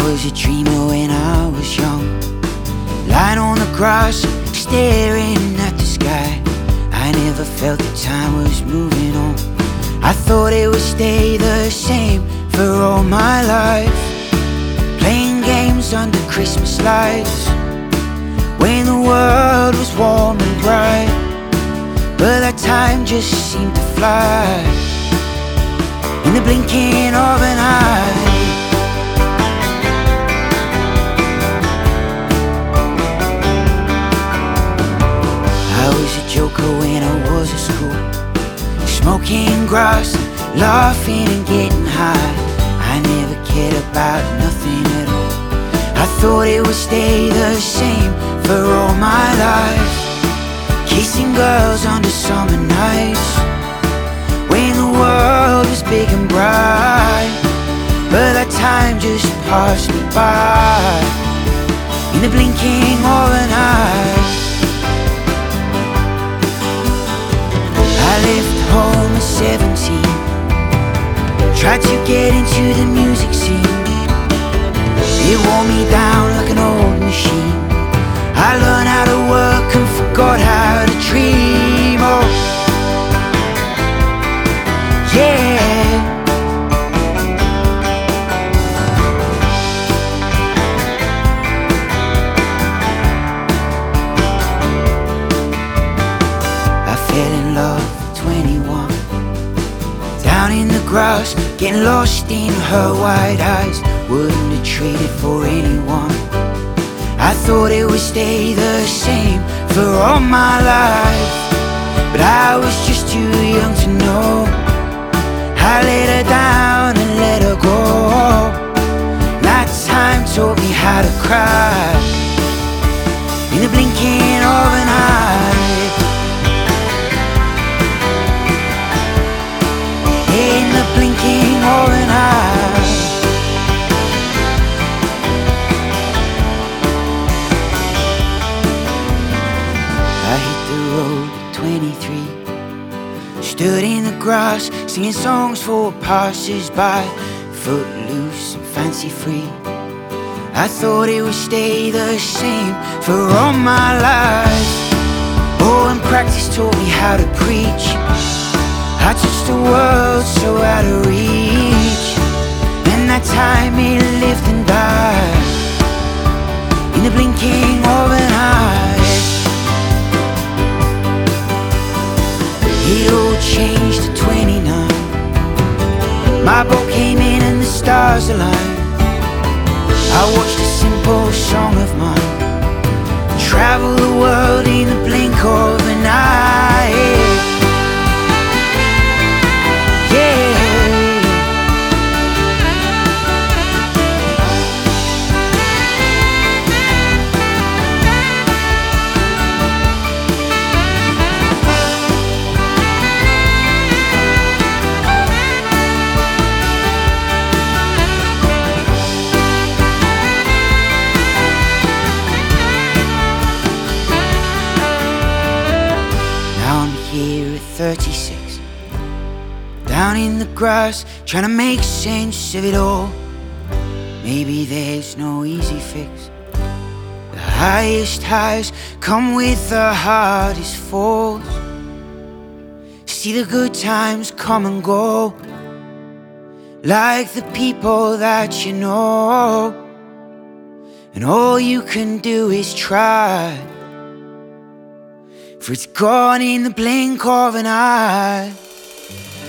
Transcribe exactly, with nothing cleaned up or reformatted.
was a dreamer when I was young, lying on the grass, staring at the sky. I never felt that time was moving on. I thought it would stay the same for all my life, playing games under Christmas lights when the world was warm and bright. But that time just seemed to fly in the blinking of an eye. I was a joker when I was at school, smoking grass, laughing and getting high. I never cared about nothing at all. I thought it would stay the same for all my life, kissing girls under summer nights when the world was big and bright. But that time just passed me by in the blinking of an eye. I left home at seventeen, tried to get into the music scene. It wore me down like an old machine. I learned how to work and forgot how to dream. Oh, yeah. I fell in love at twenty-one, down in the grass, getting lost in her wide eyes. Wouldn't have traded for anyone. I thought it would stay the same for all my life, but I was just too young to know. I let her down and let her go. That time taught me how to cry in the blinking of an eye. In the blinking of an eye. I hit the road at twenty-three, stood in the grass, singing songs for passers-by, footloose and fancy free. I thought it would stay the same for all my life. Oh, and practice taught me how to preach. I touched the world so out of reach, and that time it lived and died in the blinking of an eye. It all changed at twenty-nine. My boat came in and the stars aligned. I watched a simple song of mine travel the world in the blink of an eye. thirty-six, down in the grass, trying to make sense of it all. Maybe there's no easy fix. The highest highs come with the hardest falls. See the good times come and go, like the people that you know, and all you can do is try, for it's gone in the blink of an eye.